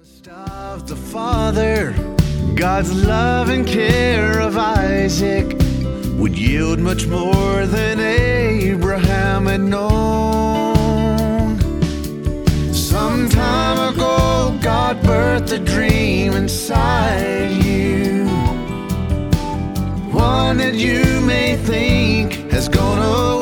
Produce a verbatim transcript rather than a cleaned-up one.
Of the Father, God's love and care of Isaac would yield much more than Abraham had known. Some time ago, God birthed a dream inside you, one that you may think has gone away.